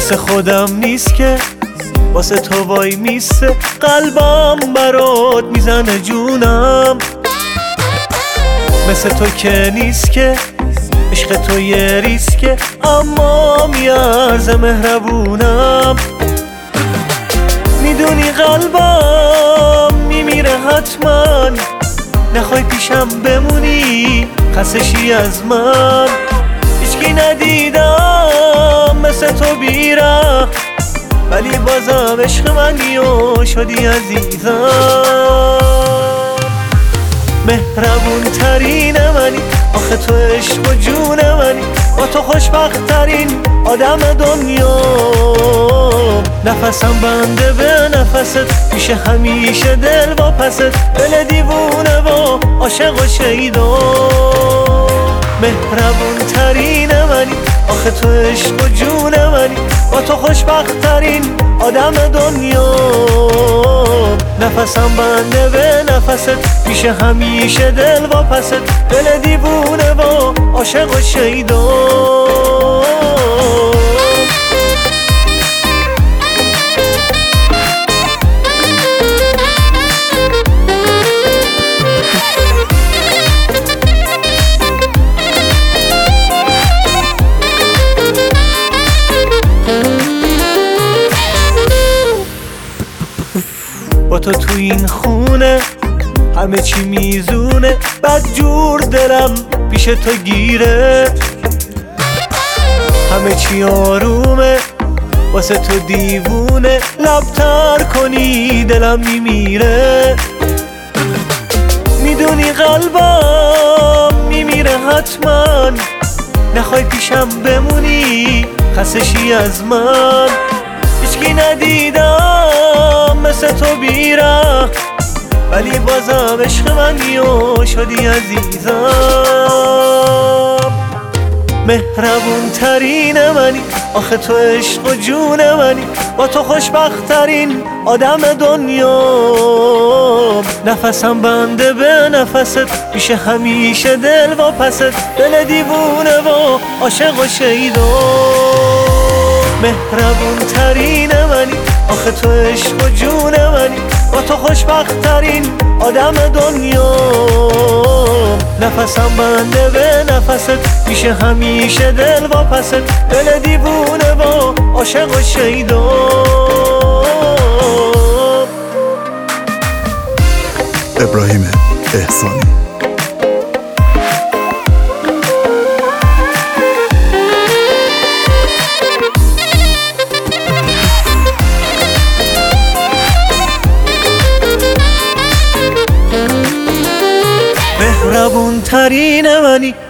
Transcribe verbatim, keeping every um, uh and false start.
مثل خودم نیست که واسه تو وای میسته، قلبم برات میزنه جونم. مثل تو که نیست که عشق تو یه ریسکه، اما میارزه مهربونم. میدونی قلبم میمیره حتما، نخوای پیشم بمونی خستشی از من. هیچکی ندیدم مثل تو بیره، ولی بازم عشق منی و شدی عزیزم. مهربون ترین منی، آخه تو عشق و جون منی، با تو خوشبخت ترین آدم دنیا. نفسم بنده به نفست، میشه همیشه دل واپست، دل دیوونه و عاشق و شیدا. مهربون ترین منی، آخه تو عشق و جون منی، با تو خوشبخت ترین آدم دنیا. نفسم بنده به نفست، میشه همیشه دل واپست، دل دیوونه و عاشق و شیدا. با تو تو این خونه همه چی میزونه، بد جور دلم پیش تو گیره. همه چی آرومه واسه تو دیوونه، لبتر کنی دلم میمیره. میدونی قلبم میمیره حتما، نخوای پیشم بمونی خستشی از من. هیچکی ندیدم مثل تو بیره، ولی بازم عشق منی و شدی عزیزم. مهربون ترین منی، آخه تو عشق و جون منی، با تو خوشبخت ترین آدم دنیا. نفسم بنده به نفست، میشه همیشه دل واپست، دل دیوونه و عاشق و شیدا. مهربون ترین منی، آخه تو عشق و جون منی، با تو خوشبخت ترین آدم دنیا. نفسم بنده به نفست، میشه همیشه دل واپست، دل دیوونه و عاشق و شیدا. ابراهیم احسانی. مهربون ترین منی،